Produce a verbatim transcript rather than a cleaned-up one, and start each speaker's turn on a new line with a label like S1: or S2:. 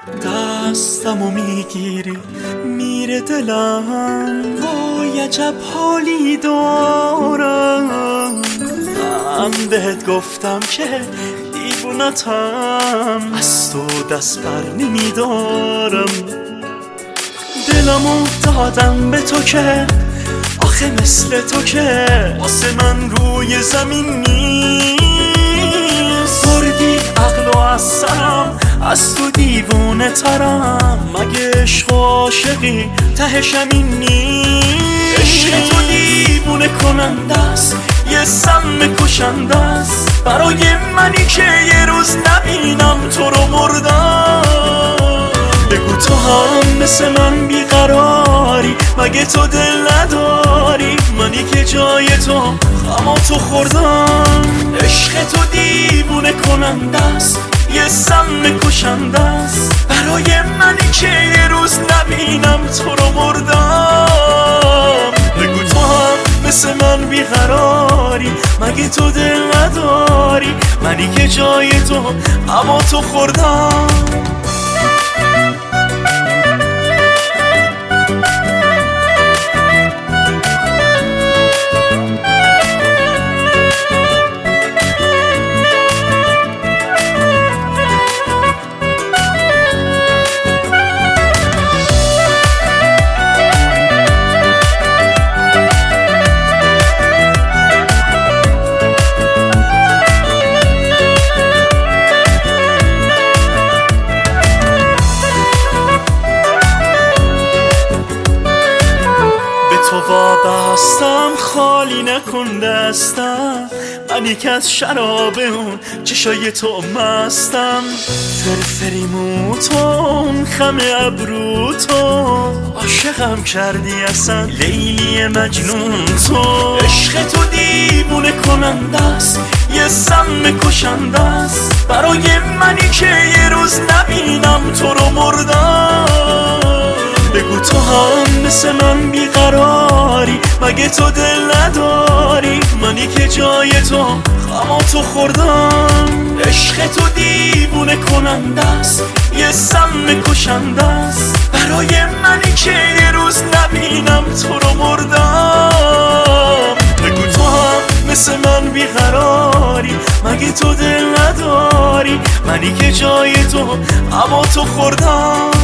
S1: دستمو میگیری میره دلم، وای عجب حالی دارم. من بهت گفتم که دیوونتم، از تو دست بر نمیدارم. دلمو دادم به تو که آخه مثل تو که واسه من روی زمین نیست. بردی عقل و از سرم، از تو دیوونه ترم. مگه عشق و عاشقی تهش همین نیست؟ عشق تو دیوونه کننده است، یه سم کشنده است برای منی که یه روز نبینم تو رو مردم. بگو تو هم مثل من بیقراری، مگه تو دل نداری؟ منی که جای تو غم تو خوردم. عشق تو دیوونه کننده است، یه سم کشنده است برای منی که یه روز نبینم تو رو مردم. بگو تو هم مثل من بیقراری، مگه تو دل نداری؟ منی که جای تو غم تو خوردم. تو وابستم خالی نکن دستم، منی که از شراب اون چشای تو مستم. فرفری موتون خم ابرو تو، عاشقم کردی اصلا لیلی مجنون تو. عشق تو دیوونه کننده است، یه سم کشنده است برای منی که یه روز نبینم تو رو مردم. بگو تو هم مثل من بیقراری، مگه تو دل نداری؟ منی که جای تو غم تو خوردم. عشق تو دیوونه کننده است، یه سم کشنده است برای منی که یه روز نبینم تو رو مردم. بگو تو هم مثل من بیقراری، مگه تو دل نداری؟ منی که جای تو غم تو خوردم.